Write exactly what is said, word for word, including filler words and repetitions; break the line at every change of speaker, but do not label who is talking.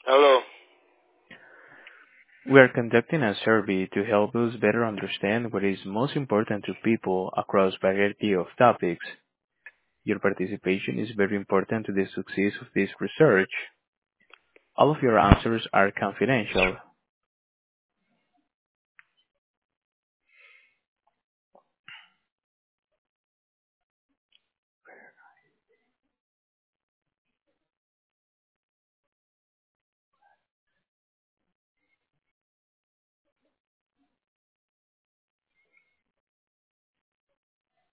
Hello.
We are conducting a survey to help us better understand what is most important to people across a variety of topics. Your participation is very important to the success of this research. All of your answers are confidential